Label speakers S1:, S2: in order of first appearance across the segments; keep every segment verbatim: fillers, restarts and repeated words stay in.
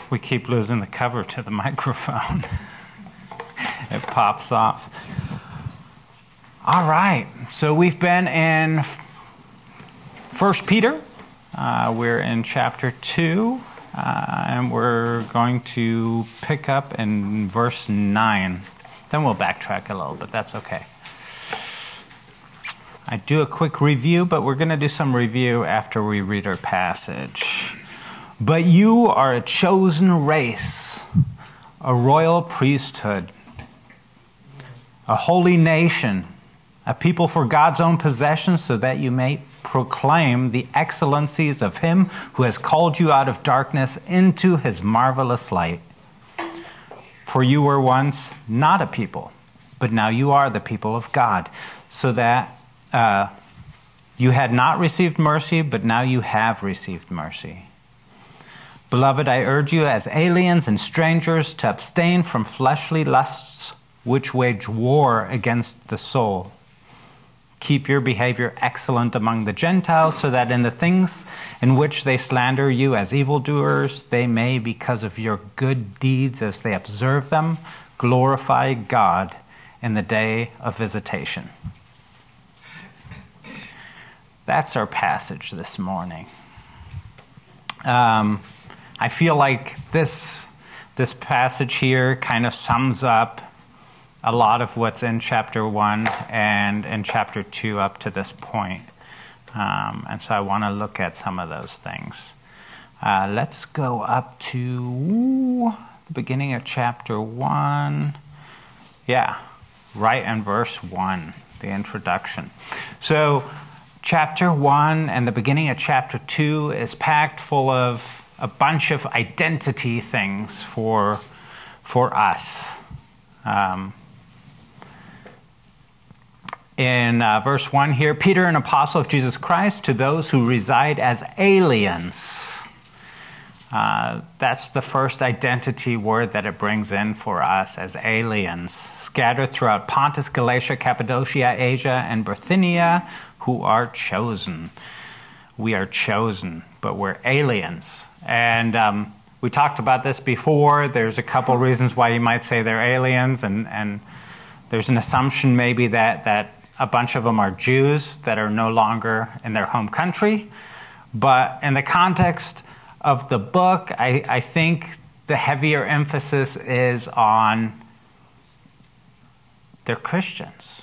S1: We keep losing the cover to the microphone. It pops off. All right, so we've been in First Peter. Uh, we're in chapter two, uh, and we're going to pick up in verse nine. Then we'll backtrack a little, but that's okay. I do a quick review, but we're going to do some review after we read our passage. But you are a chosen race, a royal priesthood, a holy nation, a people for God's own possession, so that you may proclaim the excellencies of him who has called you out of darkness into his marvelous light. For you were once not a people, but now you are the people of God, so that uh, you had not received mercy, but now you have received mercy. Beloved, I urge you as aliens and strangers to abstain from fleshly lusts which wage war against the soul. Keep your behavior excellent among the Gentiles, so that in the things in which they slander you as evildoers, they may, because of your good deeds as they observe them, glorify God in the day of visitation. That's our passage this morning. Um... I feel like this, this passage here kind of sums up a lot of what's in chapter one and in chapter two up to this point. Um, and so I want to look at some of those things. Uh, let's go up to the beginning of chapter one. Yeah, right in verse one, the introduction. So chapter one and the beginning of chapter two is packed full of a bunch of identity things for, for us. Um, in uh, verse one here, Peter, an apostle of Jesus Christ, to those who reside as aliens. Uh, that's the first identity word that it brings in for us, as aliens, scattered throughout Pontus, Galatia, Cappadocia, Asia, and Bithynia, who are chosen. We are chosen, but we're aliens. And um, we talked about this before. There's a couple reasons why you might say they're aliens, and, and there's an assumption maybe that, that a bunch of them are Jews that are no longer in their home country. But in the context of the book, I, I think the heavier emphasis is on they're Christians.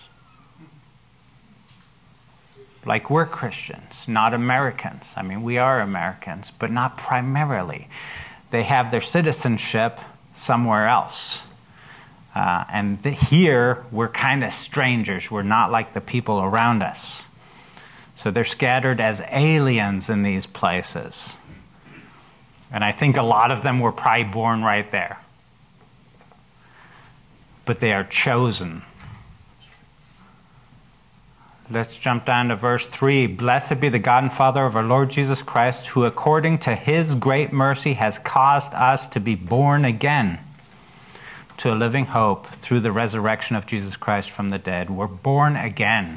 S1: Like we're Christians, not Americans. I mean, we are Americans, but not primarily. They have their citizenship somewhere else. Uh, and the, here, we're kind of strangers. We're not like the people around us. So they're scattered as aliens in these places. And I think a lot of them were probably born right there. But they are chosen. Let's jump down to verse three. Blessed be the God and Father of our Lord Jesus Christ, who according to his great mercy has caused us to be born again to a living hope through the resurrection of Jesus Christ from the dead. We're born again.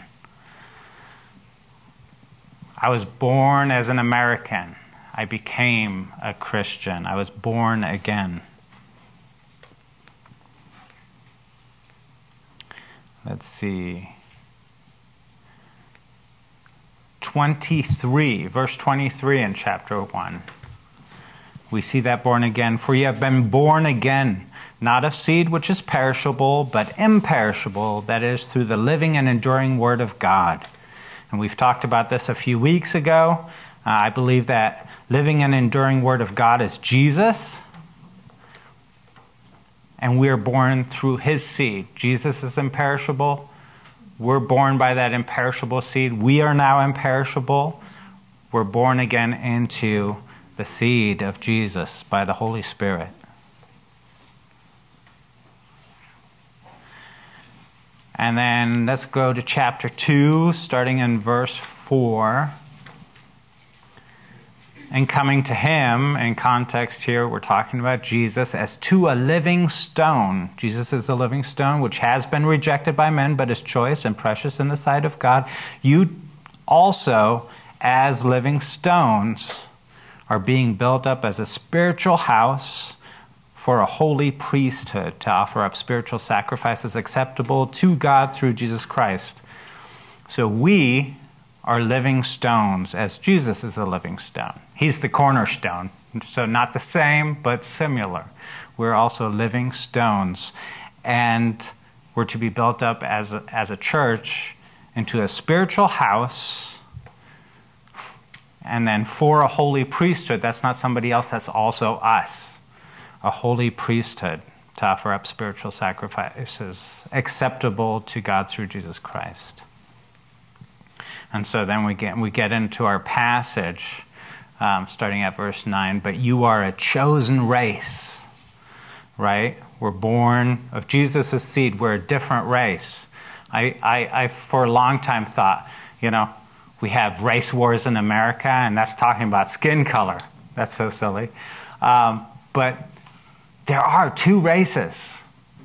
S1: I was born as an American. I became a Christian. I was born again. Let's see. twenty-three, verse twenty-three in chapter one. We see that born again. For you have been born again, not of seed which is perishable, but imperishable, that is, through the living and enduring word of God. And we've talked about this a few weeks ago. Uh, I believe that living and enduring word of God is Jesus. And we are born through his seed. Jesus is imperishable. We're born by that imperishable seed. We are now imperishable. We're born again into the seed of Jesus by the Holy Spirit. And then let's go to chapter two, starting in verse four. And coming to him, in context here, we're talking about Jesus as to a living stone. Jesus is a living stone, which has been rejected by men, but is choice and precious in the sight of God. You also, as living stones, are being built up as a spiritual house for a holy priesthood to offer up spiritual sacrifices acceptable to God through Jesus Christ. So we are living stones as Jesus is a living stone. He's the cornerstone. So not the same, but similar. We're also living stones. And we're to be built up as a, as a church into a spiritual house, and then for a holy priesthood. That's not somebody else, that's also us. A holy priesthood to offer up spiritual sacrifices acceptable to God through Jesus Christ. And so then we get we get into our passage, um, starting at verse nine. But you are a chosen race, right? We're born of Jesus' seed. We're a different race. I, I, I, for a long time, thought, you know, we have race wars in America, and that's talking about skin color. That's so silly. Um, but there are two races.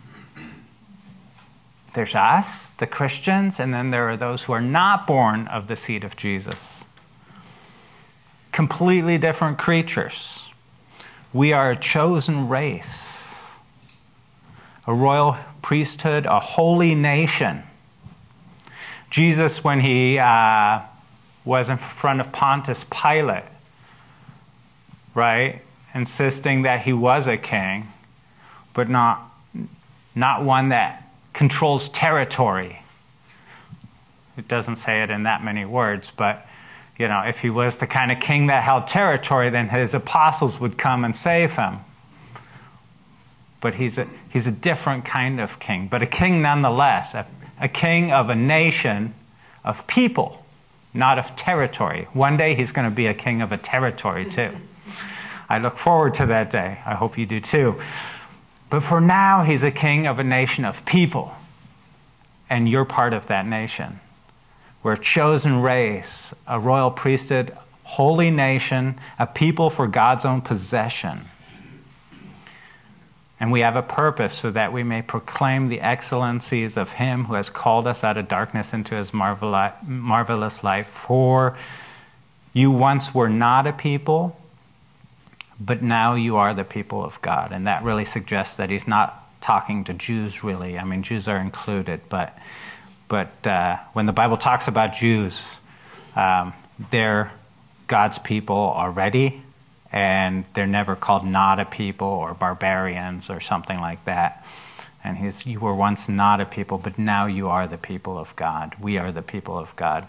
S1: There's us, the Christians, and then there are those who are not born of the seed of Jesus. Completely different creatures. We are a chosen race, a royal priesthood, a holy nation. Jesus, when he uh, was in front of Pontius Pilate, right, insisting that he was a king, but not, not one that controls territory. It doesn't say it in that many words, but you know, if he was the kind of king that held territory, then his apostles would come and save him. But he's a, he's a different kind of king, but a king nonetheless, a, a king of a nation of people, not of territory. One day he's going to be a king of a territory too. I look forward to that day. I hope you do too. But for now, he's a king of a nation of people. And you're part of that nation. We're a chosen race, a royal priesthood, holy nation, a people for God's own possession. And we have a purpose so that we may proclaim the excellencies of him who has called us out of darkness into his marvelous light. For you once were not a people, but now you are the people of God. And that really suggests that he's not talking to Jews, really. I mean, Jews are included, but but uh, when the Bible talks about Jews, um, they're God's people already, and they're never called not a people or barbarians or something like that. And he's, you were once not a people, but now you are the people of God. We are the people of God.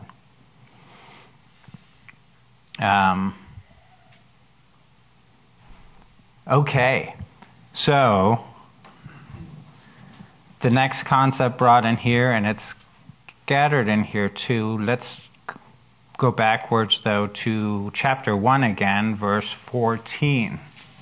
S1: Um, okay, so the next concept brought in here, and it's scattered in here too. Let's go backwards, though, to chapter one again, verse fourteen.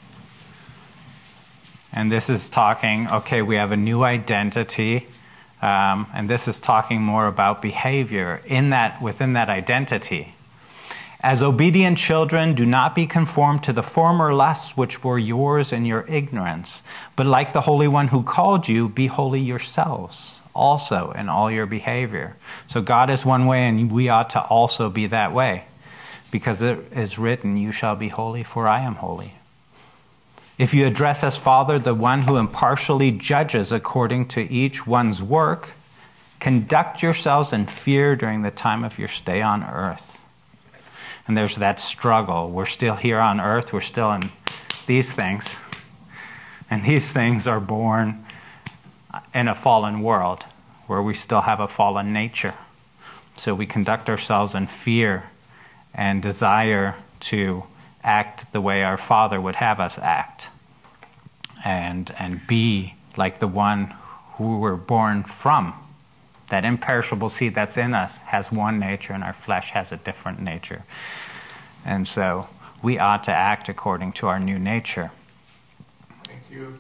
S1: And this is talking, okay, we have a new identity, um, and this is talking more about behavior in that, within that identity. As obedient children, do not be conformed to the former lusts which were yours in your ignorance, but like the Holy One who called you, be holy yourselves also in all your behavior. So God is one way, and we ought to also be that way, because it is written, you shall be holy, for I am holy. If you address as Father the one who impartially judges according to each one's work, conduct yourselves in fear during the time of your stay on earth. And there's that struggle. We're still here on earth. We're still in these things. And these things are born in a fallen world where we still have a fallen nature. So we conduct ourselves in fear and desire to act the way our Father would have us act. And, and be like the one who we're born from. That imperishable seed that's in us has one nature, and our flesh has a different nature. And so we ought to act according to our new nature.
S2: Thank you.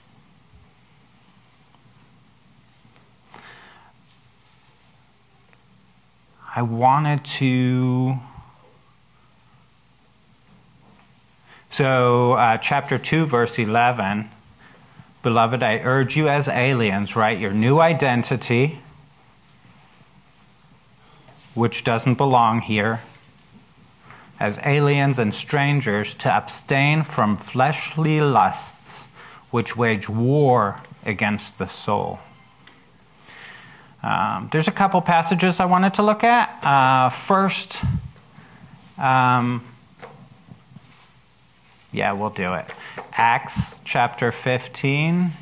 S1: I wanted to... So, uh, chapter two, verse eleven. Beloved, I urge you as aliens, right, your new identity, which doesn't belong here, as aliens and strangers, to abstain from fleshly lusts which wage war against the soul. Um, there's a couple passages I wanted to look at. Uh, first, um, yeah, we'll do it. Acts chapter fifteen.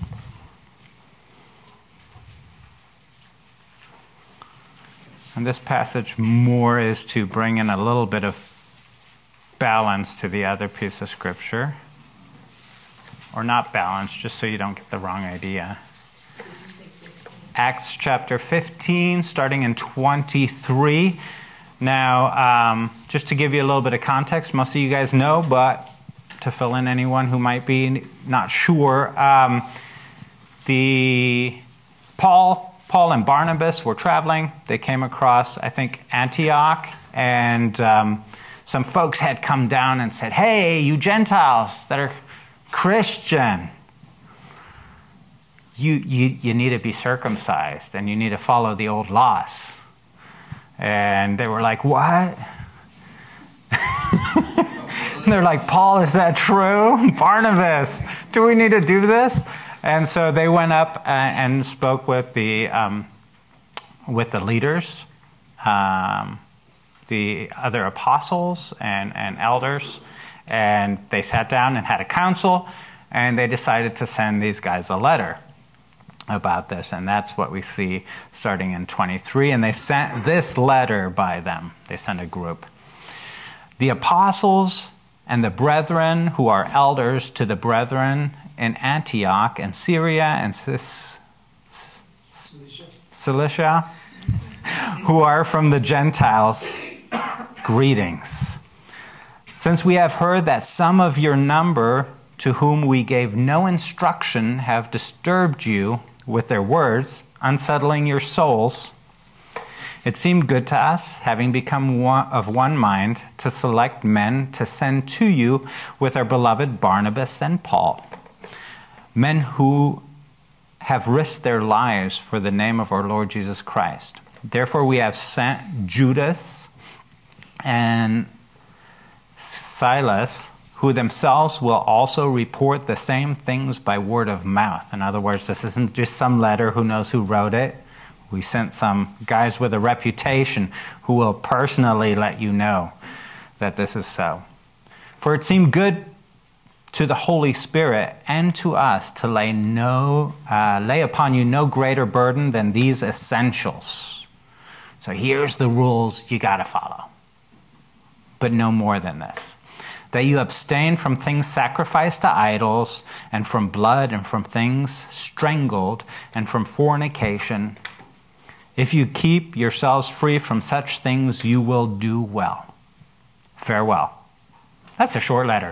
S1: And this passage more is to bring in a little bit of balance to the other piece of Scripture. Or not balance, just so you don't get the wrong idea. Acts chapter fifteen, starting in twenty-three. Now, um, just to give you a little bit of context, most of you guys know, but to fill in anyone who might be not sure, um, the Paul... Paul and Barnabas were traveling. They came across, I think, Antioch, and um, some folks had come down and said, "Hey, you Gentiles that are Christian, you, you, you need to be circumcised, and you need to follow the old laws." And they were like, "What?" And they're like, "Paul, is that true? Barnabas, do we need to do this?" And so they went up and spoke with the um, with the leaders, um, the other apostles and, and elders, and they sat down and had a council, and they decided to send these guys a letter about this, and that's what we see starting in twenty-three. And they sent this letter by them. They sent a group. The apostles and the brethren who are elders to the brethren in Antioch and Syria and Cis, Cilicia. Cilicia, who are from the Gentiles, greetings. Since we have heard that some of your number, to whom we gave no instruction, have disturbed you with their words, unsettling your souls, it seemed good to us, having become one, of one mind, to select men to send to you with our beloved Barnabas and Paul, men who have risked their lives for the name of our Lord Jesus Christ. Therefore we have sent Judas and Silas, who themselves will also report the same things by word of mouth. In other words, this isn't just some letter, who knows who wrote it. We sent some guys with a reputation who will personally let you know that this is so. For it seemed good to the Holy Spirit and to us to lay no uh, lay upon you no greater burden than these essentials. So here's the rules you got to follow, but no more than this: that you abstain from things sacrificed to idols, and from blood, and from things strangled, and from fornication. If you keep yourselves free from such things, you will do well. Farewell. That's a short letter.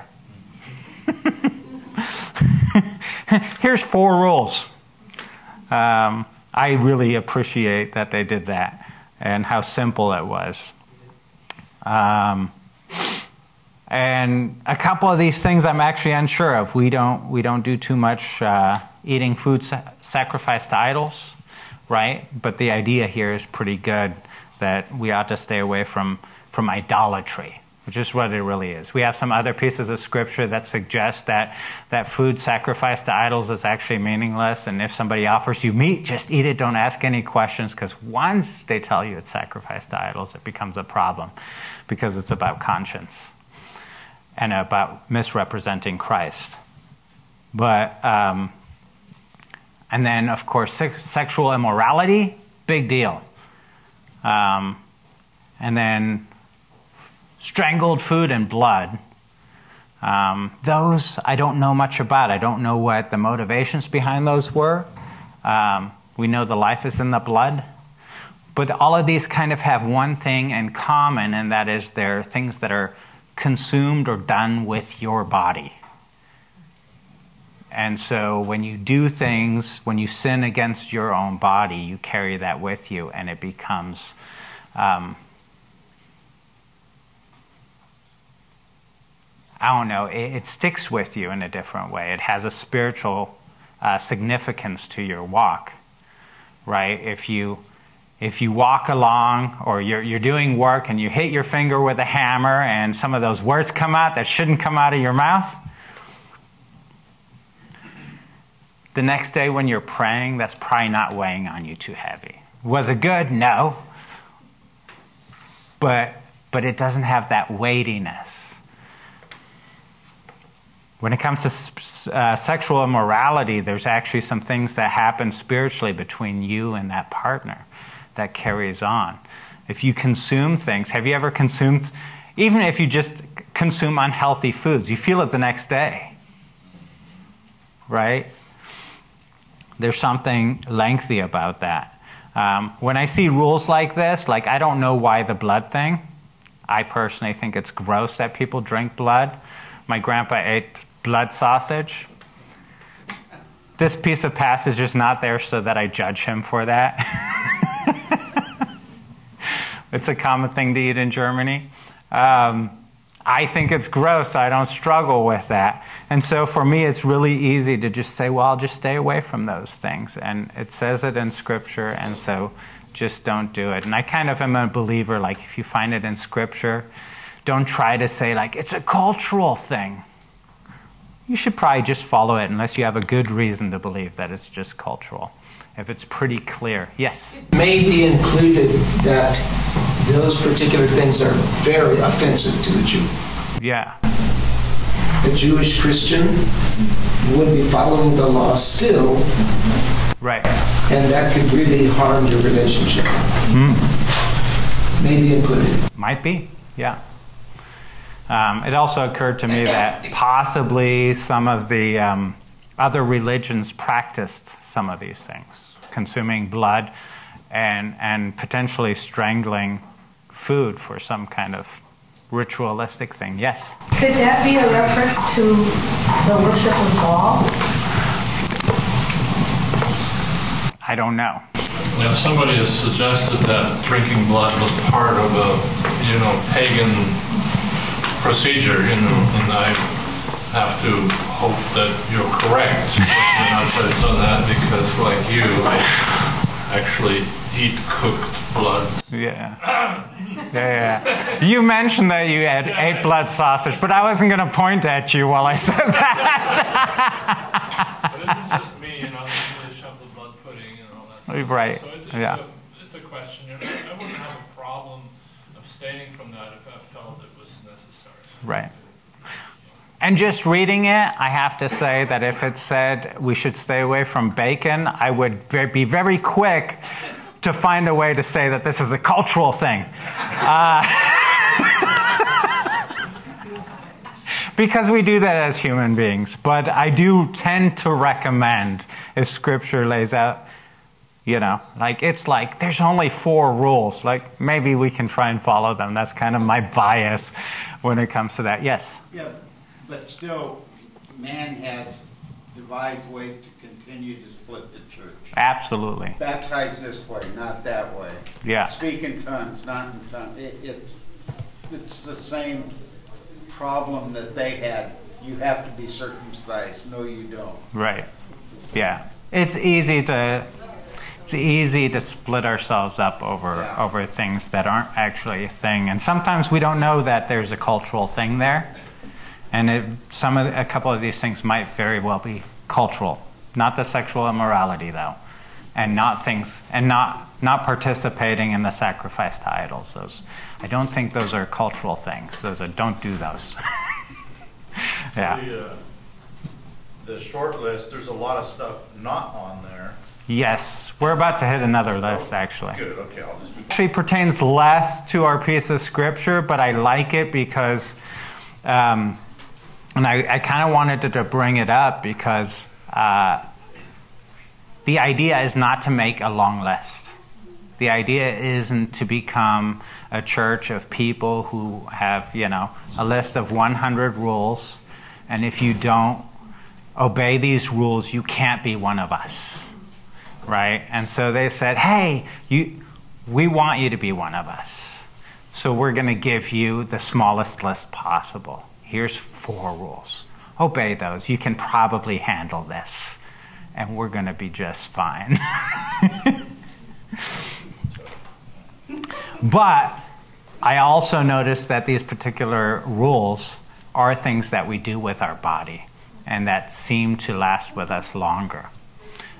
S1: Here's four rules. Um, I really appreciate that they did that and how simple it was. Um, and a couple of these things I'm actually unsure of. We don't we don't do too much uh, eating food sa- sacrificed to idols, right? But the idea here is pretty good, that we ought to stay away from from idolatry, which is what it really is. We have some other pieces of Scripture that suggest that, that food sacrificed to idols is actually meaningless, and if somebody offers you meat, just eat it, don't ask any questions, because once they tell you it's sacrificed to idols, it becomes a problem, because it's about conscience and about misrepresenting Christ. But, um, and then, of course, se- sexual immorality, big deal. Um, and then strangled food and blood. Um, those I don't know much about. I don't know what the motivations behind those were. Um, we know the life is in the blood. But all of these kind of have one thing in common, and that is they're things that are consumed or done with your body. And so when you do things, when you sin against your own body, you carry that with you, and it becomes um, I don't know, it, it sticks with you in a different way. It has a spiritual uh, significance to your walk, right? If you if you walk along, or you're you're doing work and you hit your finger with a hammer and some of those words come out that shouldn't come out of your mouth, the next day when you're praying, that's probably not weighing on you too heavy. Was it good? No. But, but it doesn't have that weightiness. When it comes to uh, sexual immorality, there's actually some things that happen spiritually between you and that partner that carries on. If you consume things, have you ever consumed, even if you just consume unhealthy foods, you feel it the next day, right? There's something lengthy about that. Um, when I see rules like this, like I don't know why the blood thing. I personally think it's gross that people drink blood. My grandpa ate blood sausage. This piece of passage is not there so that I judge him for that. It's a common thing to eat in Germany. Um, I think it's gross. I don't struggle with that. And so for me, it's really easy to just say, well, I'll just stay away from those things. And it says it in Scripture, and so just don't do it. And I kind of am a believer, like if you find it in Scripture, don't try to say, like, it's a cultural thing. You should probably just follow it unless you have a good reason to believe that it's just cultural. If it's pretty clear. Yes?
S3: It may be included that those particular things are very offensive to the Jew.
S1: Yeah.
S3: A Jewish Christian would be following the law still.
S1: Right.
S3: And that could really harm your relationship.
S1: Mm.
S3: May be included.
S1: Might be, yeah. Um, it also occurred to me that possibly some of the um, other religions practiced some of these things, consuming blood and, and potentially strangling food for some kind of ritualistic thing. Yes?
S4: Could that be a reference to the worship of Baal?
S1: I don't know.
S5: Now, somebody has suggested that drinking blood was part of a, you know, pagan procedure, you know, and I have to hope that you're correct. You're not touched on that because, like you, I actually eat cooked blood.
S1: Yeah. Yeah, yeah. You mentioned that you had ate blood sausage, but I wasn't going to point at you while I said that.
S5: But it's just me, you know, the English have the blood pudding and all that stuff.
S1: Right.
S5: So it's, it's,
S1: yeah.
S5: a, it's a question. You know, I wouldn't have a problem abstaining from that if I felt it was necessary.
S1: Right. And just reading it, I have to say that if it said we should stay away from bacon, I would be very quick to find a way to say that this is a cultural thing. Uh, because we do that as human beings. But I do tend to recommend, if Scripture lays out, you know, like it's like there's only four rules. Like maybe we can try and follow them. That's kind of my bias when it comes to that. Yes?
S6: Yeah, but still, man has devised ways to continue to split the church.
S1: Absolutely.
S6: Baptize this way, not that way.
S1: Yeah.
S6: Speak in tongues, not in tongues. It, it's, it's the same problem that they had. You have to be circumcised. No, you don't.
S1: Right. Yeah. It's easy to it's easy to split ourselves up over
S6: Yeah.
S1: over things that aren't actually a thing, and sometimes we don't know that there's a cultural thing there, and it, some of the, a couple of these things might very well be cultural, not the sexual immorality though, and not things and not not participating in the sacrifice to idols. Those I don't think those are cultural things. Those are don't do those. Yeah.
S7: The, uh, the short list, there's a lot of stuff not on there.
S1: Yes, we're about to hit another list, actually.
S7: Good, okay, I'll just be...
S1: Actually pertains less to our piece of Scripture, but I like it because, um, and I, I kind of wanted to, to bring it up because uh, the idea is not to make a long list. The idea isn't to become a church of people who have, you know, a list of one hundred rules, and if you don't obey these rules, you can't be one of us. Right? And so they said, hey, you, we want you to be one of us. So we're going to give you the smallest list possible. Here's four rules. Obey those. You can probably handle this. And we're going to be just fine. But I also noticed that these particular rules are things that we do with our body and that seem to last with us longer.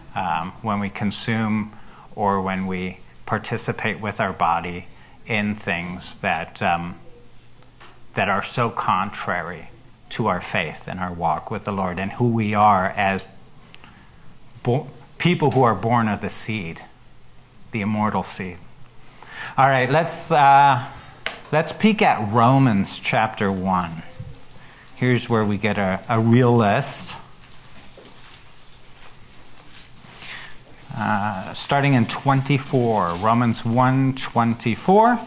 S1: um, when we consume or when we participate with our body in things that um, that are so contrary to our faith and our walk with the Lord and who we are as bo- people who are born of the seed, the immortal seed. All right, let's uh, let's peek at Romans chapter one. Here's where we get a, a real list. Uh, starting in twenty-four, Romans one twenty-four.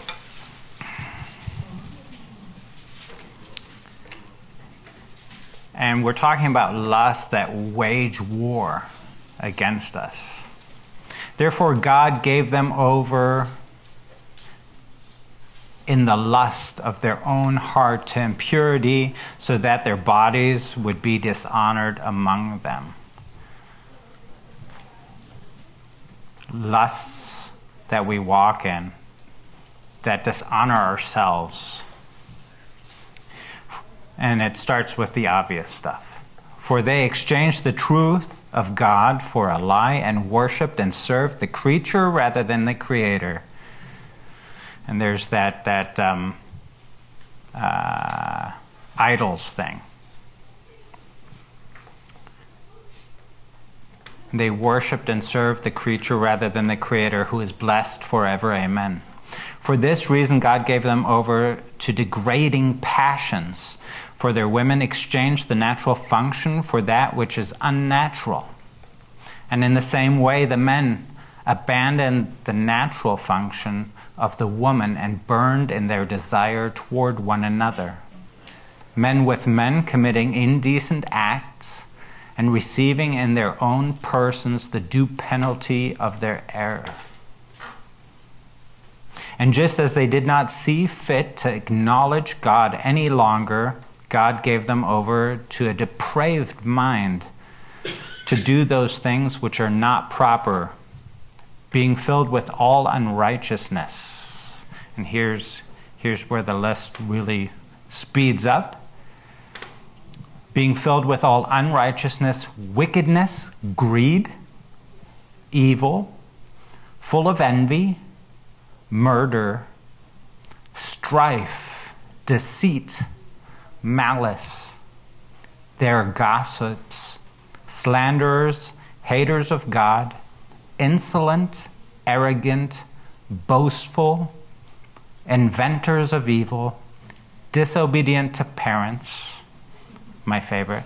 S1: And we're talking about lusts that wage war against us. Therefore, God gave them over in the lust of their own heart to impurity, so that their bodies would be dishonored among them. Lusts that we walk in that dishonor ourselves. And it starts with the obvious stuff. For they exchanged the truth of God for a lie and worshipped and served the creature rather than the Creator. And there's that that um, uh, idols thing. They worshipped and served the creature rather than the Creator, who is blessed forever. Amen. For this reason, God gave them over to degrading passions. For their women exchanged the natural function for that which is unnatural. And in the same way, the men abandoned the natural function of the woman and burned in their desire toward one another. Men with men committing indecent acts and receiving in their own persons the due penalty of their error. And just as they did not see fit to acknowledge God any longer, God gave them over to a depraved mind to do those things which are not proper, being filled with all unrighteousness. And here's, here's where the list really speeds up. Being filled with all unrighteousness, wickedness, greed, evil, full of envy, murder, strife, deceit, malice. They are gossips, slanderers, haters of God, insolent, arrogant, boastful, inventors of evil, disobedient to parents, my favorite,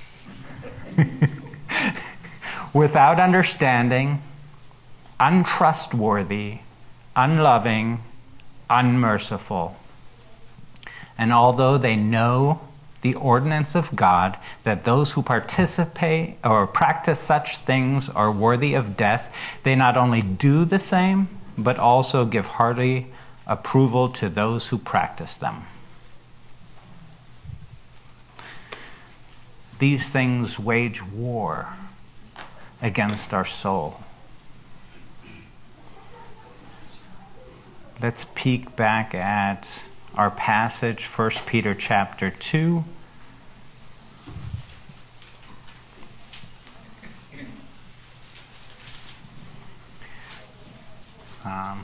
S1: without understanding, untrustworthy, unloving, unmerciful. And although they know the ordinance of God, that those who participate or practice such things are worthy of death, they not only do the same, but also give hearty approval to those who practice them. These things wage war against our soul. Let's peek back at our passage, First Peter chapter two. Um,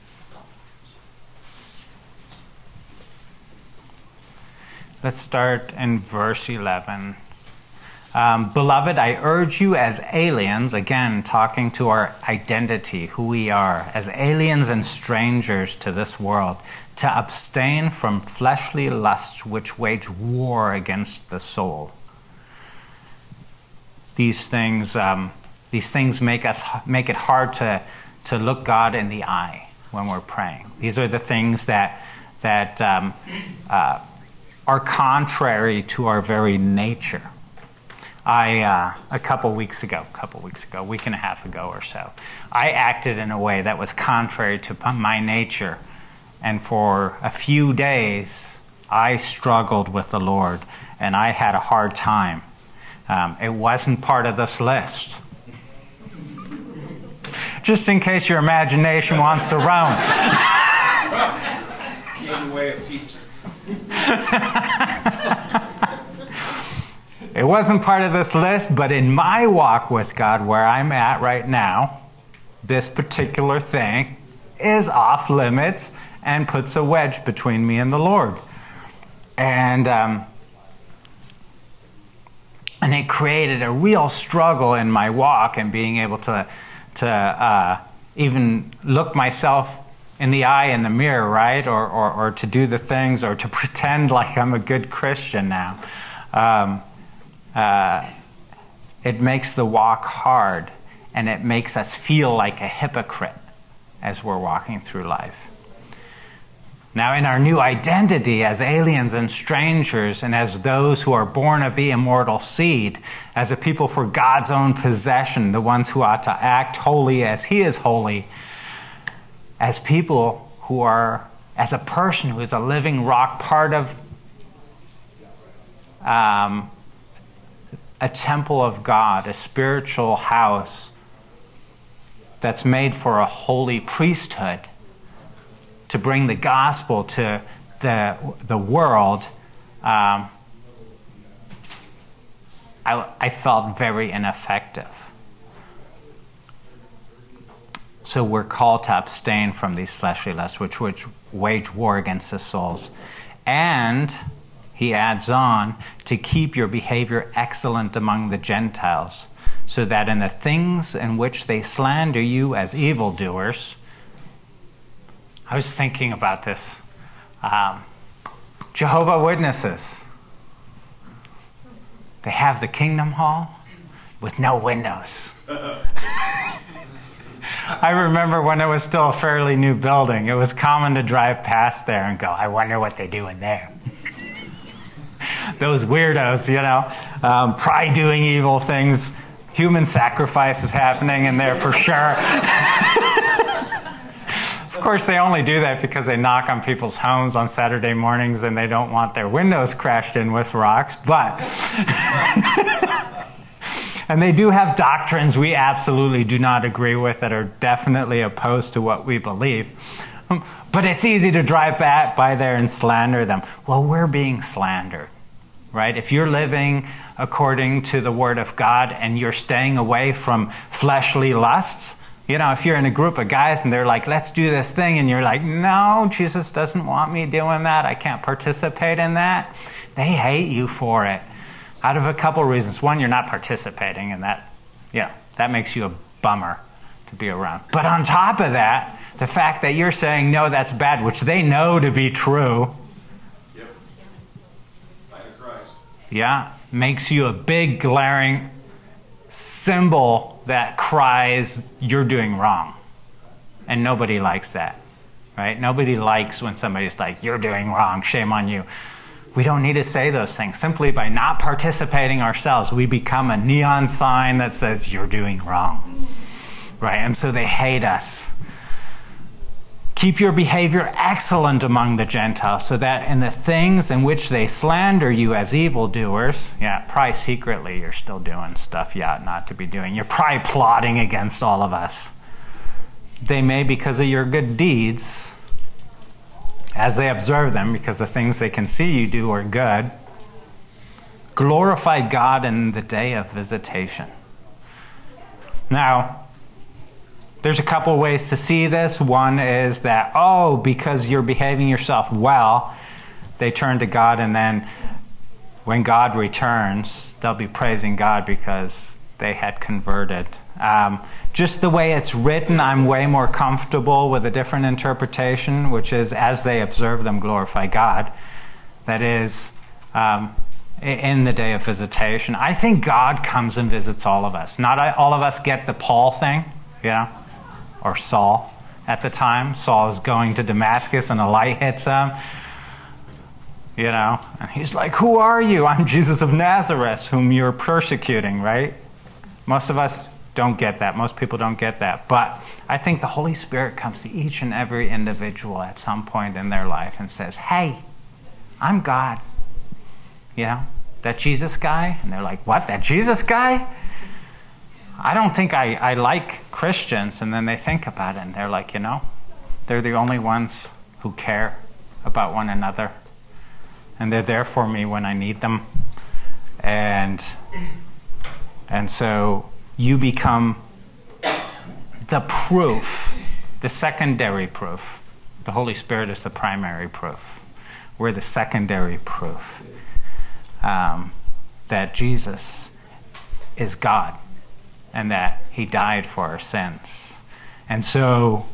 S1: let's start in verse eleven. Um, Beloved, I urge you as aliens, again talking to our identity, who we are, as aliens and strangers to this world, to abstain from fleshly lusts which wage war against the soul. These things, um, these things make us make it hard to to look God in the eye when we're praying. These are the things that that um, uh, are contrary to our very nature. I, uh, a couple weeks ago, a couple weeks ago, a week and a half ago or so, I acted in a way that was contrary to my nature. And for a few days, I struggled with the Lord, and I had a hard time. Um, it wasn't part of this list. Just in case your imagination wants to roam.
S6: Gave away a pizza.
S1: It wasn't part of this list, but in my walk with God, where I'm at right now, this particular thing is off limits and puts a wedge between me and the Lord. And um, and it created a real struggle in my walk and being able to to uh, even look myself in the eye in the mirror, right? Or, or or to do the things, or to pretend like I'm a good Christian now. Um, uh, it makes the walk hard, and it makes us feel like a hypocrite as we're walking through life. Now, in our new identity as aliens and strangers, and as those who are born of the immortal seed, as a people for God's own possession, the ones who ought to act holy as He is holy, as people who are, as a person who is a living rock, part of um, a temple of God, a spiritual house that's made for a holy priesthood, to bring the gospel to the the world, um, I, I felt very ineffective. So we're called to abstain from these fleshly lusts, which, which wage war against the souls. And, he adds on, to keep your behavior excellent among the Gentiles, so that in the things in which they slander you as evildoers. I was thinking about this. Um, Jehovah's Witnesses. They have the Kingdom Hall with no windows. I remember when it was still a fairly new building, it was common to drive past there and go, I wonder what they do in there. Those weirdos, you know, um, probably doing evil things. Human sacrifice is happening in there for sure. Of course, they only do that because they knock on people's homes on Saturday mornings and they don't want their windows crashed in with rocks. But, and they do have doctrines we absolutely do not agree with that are definitely opposed to what we believe. But it's easy to drive back by there and slander them. Well, we're being slandered, right? If you're living according to the Word of God and you're staying away from fleshly lusts, you know, if you're in a group of guys and they're like, let's do this thing, and you're like, no, Jesus doesn't want me doing that. I can't participate in that. They hate you for it. Out of a couple reasons. One, you're not participating in that. Yeah, that makes you a bummer to be around. But on top of that, the fact that you're saying, no, that's bad, which they know to be true.
S7: Yep. Light of Christ.
S1: Yeah, makes you a big glaring symbol that cries, you're doing wrong. And nobody likes that, right? Nobody likes when somebody's like, you're doing wrong, shame on you. We don't need to say those things. Simply by not participating ourselves, we become a neon sign that says, you're doing wrong, right? And so they hate us. Keep your behavior excellent among the Gentiles, so that in the things in which they slander you as evildoers, yeah, probably secretly you're still doing stuff you ought not to be doing. You're probably plotting against all of us. They may, because of your good deeds, as they observe them, because the things they can see you do are good, glorify God in the day of visitation. Now, there's a couple ways to see this. One is that, oh, because you're behaving yourself well, they turn to God, and then when God returns, they'll be praising God because they had converted. Um, just the way it's written, I'm way more comfortable with a different interpretation, which is, as they observe them, glorify God. That is, um, in the day of visitation. I think God comes and visits all of us. Not all of us get the Paul thing, you know, or Saul at the time. Saul is going to Damascus and a light hits him, you know, and he's like, who are you? I'm Jesus of Nazareth, whom you're persecuting, right? Most of us don't get that. Most people don't get that. But I think the Holy Spirit comes to each and every individual at some point in their life and says, hey, I'm God. You know, that Jesus guy? And they're like, what, that Jesus guy? I don't think I, I like Christians. And then they think about it and they're like, you know, they're the only ones who care about one another. And they're there for me when I need them. And, and so you become the proof, the secondary proof. The Holy Spirit is the primary proof. We're the secondary proof um, that Jesus is God and that he died for our sins. And so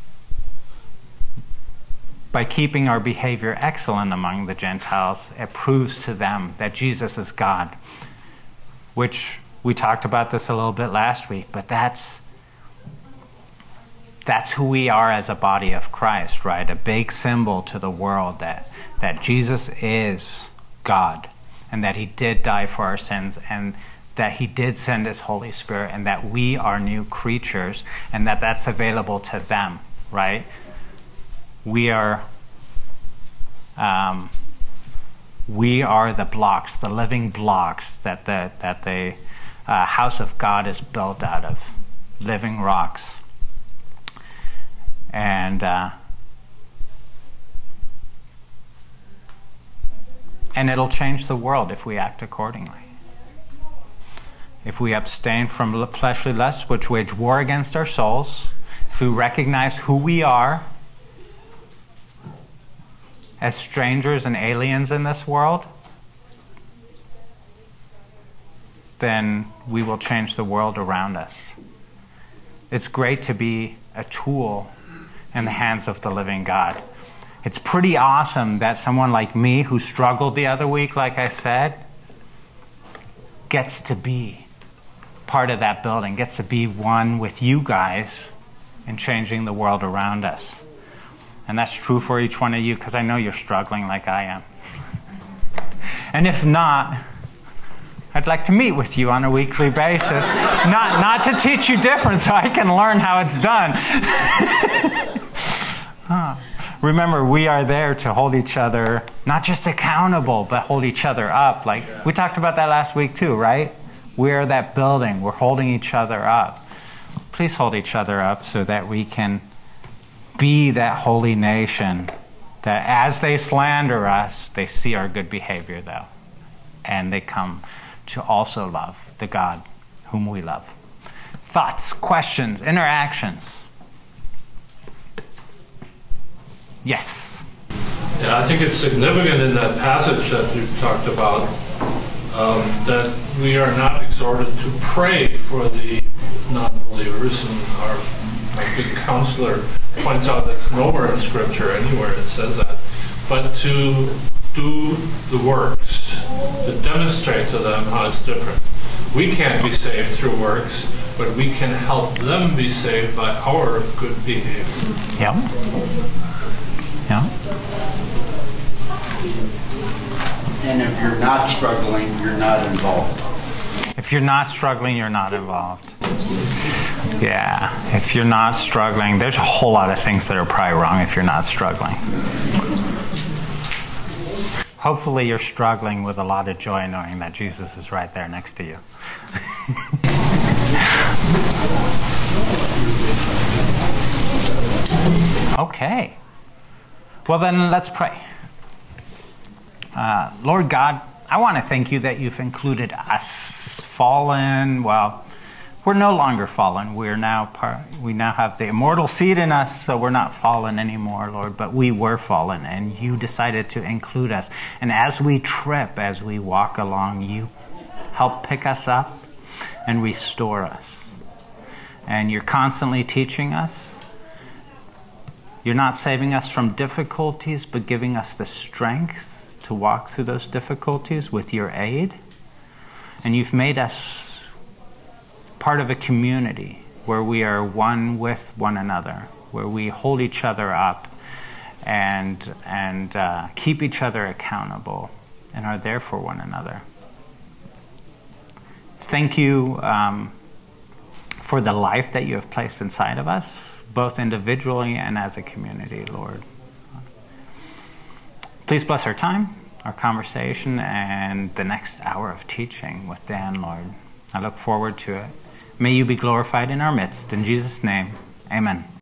S1: by keeping our behavior excellent among the Gentiles, it proves to them that Jesus is God, which we talked about this a little bit last week, but that's that's who we are as a body of Christ, right? A big symbol to the world that, that Jesus is God and that he did die for our sins and that he did send his Holy Spirit and that we are new creatures and that that's available to them, right? We are, um, we are the blocks, the living blocks that the, that the uh, house of God is built out of, living rocks. And uh, and it'll change the world if we act accordingly. If we abstain from fleshly lusts which wage war against our souls, if we recognize who we are as strangers and aliens in this world, then we will change the world around us. It's great to be a tool in the hands of the living God. It's pretty awesome that someone like me who struggled the other week, like I said, gets to be part of that building, gets to be one with you guys in changing the world around us. And that's true for each one of you because I know you're struggling like I am. And if not, I'd like to meet with you on a weekly basis. Not, not to teach you different so I can learn how it's done. huh. Remember, we are there to hold each other, not just accountable, but hold each other up. Like yeah. We talked about that last week too, right? We're that building. We're holding each other up. Please hold each other up so that we can be that holy nation that as they slander us, they see our good behavior though. And they come to also love the God whom we love. Thoughts, questions, interactions? Yes.
S5: Yeah, I think it's significant in that passage that you talked about um, that we are not exhorted to pray for the non-believers, and our, our good counselor points out that's nowhere in Scripture anywhere it says that, but to do the works, to demonstrate to them how it's different. We can't be saved through works, but we can help them be saved by our good behavior.
S1: Yeah. Yeah.
S6: And if you're not struggling, you're not involved.
S1: If you're not struggling, you're not involved. Yeah. If you're not struggling, there's a whole lot of things that are probably wrong if you're not struggling. Hopefully you're struggling with a lot of joy knowing that Jesus is right there next to you. Okay. Well then, let's pray. Uh, Lord God, I want to thank you that you've included us, fallen. Well, we're no longer fallen. We're now part. We now have the immortal seed in us, so we're not fallen anymore, Lord. But we were fallen, and you decided to include us. And as we trip, as we walk along, you help pick us up and restore us. And you're constantly teaching us. You're not saving us from difficulties, but giving us the strength to walk through those difficulties with your aid. And you've made us part of a community where we are one with one another, where we hold each other up and, and uh, keep each other accountable and are there for one another. Thank you um, for the life that you have placed inside of us, both individually and as a community, Lord. Please bless our time, our conversation, and the next hour of teaching with Dan, Lord. I look forward to it. May you be glorified in our midst. In Jesus' name, amen.